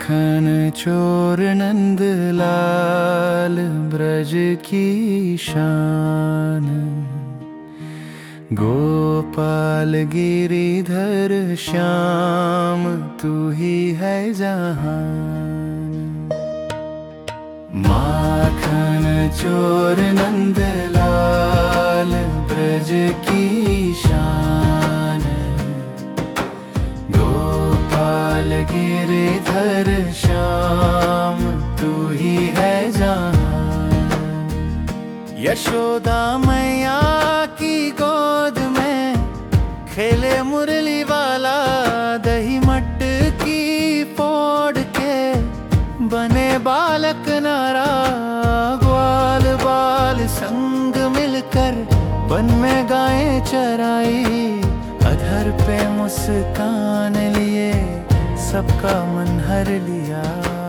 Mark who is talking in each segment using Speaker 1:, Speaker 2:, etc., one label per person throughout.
Speaker 1: माखन चोर नंद लाल ब्रज की शान, गोपाल गिरिधर श्याम तू ही है जहान। माखन चोर नंद लाल ब्रज की शान, गोपाल गिरिधर श्याम तू ही है जहान। यशोदा मैया की गोद में खेले मुरली वाला, दही मटकी फोड़ के बने बालक नारा। ग्वाल बाल संग मिलकर वन में गायें चराई, अधर पे मुस्कान लिए सबका मन हर लिया।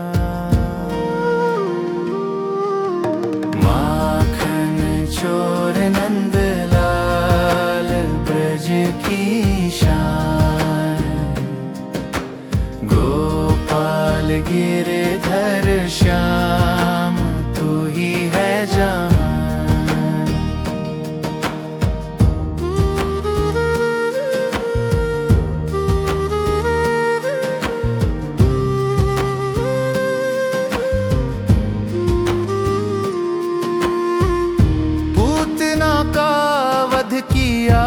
Speaker 1: माखन चोर नंद लाल ब्रज की शान, गोपाल गिरिधर श्याम तू ही है जहान। पूतना का वध किया,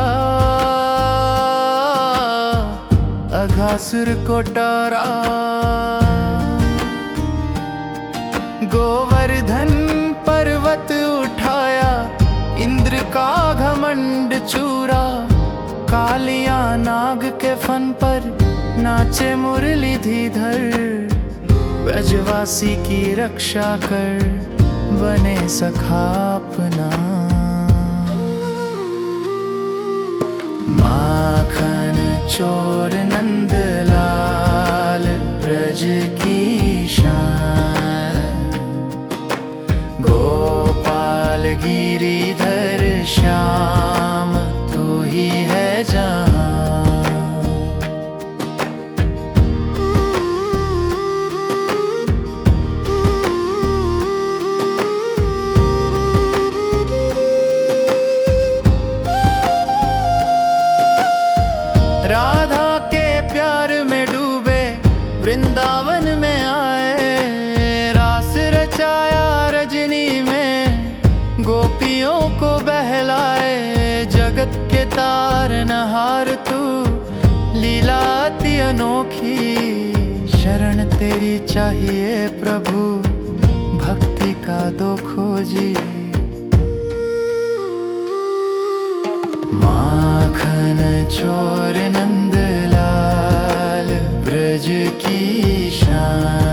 Speaker 1: अघासुर को टारा। गोवर्धन पर्वत उठाया, इंद्र का घमंड चूरा। कालिया नाग के फन पर नाचे मुरलीधर, ब्रजवासी की रक्षा कर बने सखा अपना। माखन चोर नंद लाल ब्रज की शान, गोपाल गिरिधर श्याम तू ही है जहान। राधा के प्यार में डूबे वृंदावन में आए, रास रचाया रजनी में गोपियों को बहलाए। जगत के तारनहार तू, लीला अति अनोखी। शरण तेरी चाहिए प्रभु, भक्ति का दो खोजी। माखन चोर नंद लाल ब्रज की शान,